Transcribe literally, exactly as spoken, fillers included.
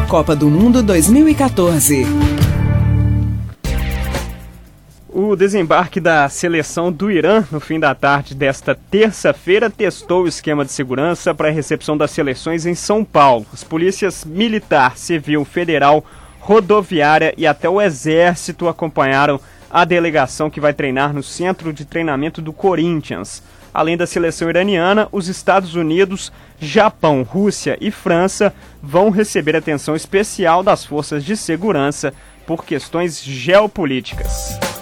Copa do Mundo dois mil e quatorze. O desembarque da seleção do Irã no fim da tarde desta terça-feira testou o esquema de segurança para a recepção das seleções em São Paulo. As polícias militar, civil, federal, rodoviária e até o exército acompanharam a delegação que vai treinar no centro de treinamento do Corinthians. Além da seleção iraniana, os Estados Unidos, Japão, Rússia e França vão receber atenção especial das forças de segurança por questões geopolíticas.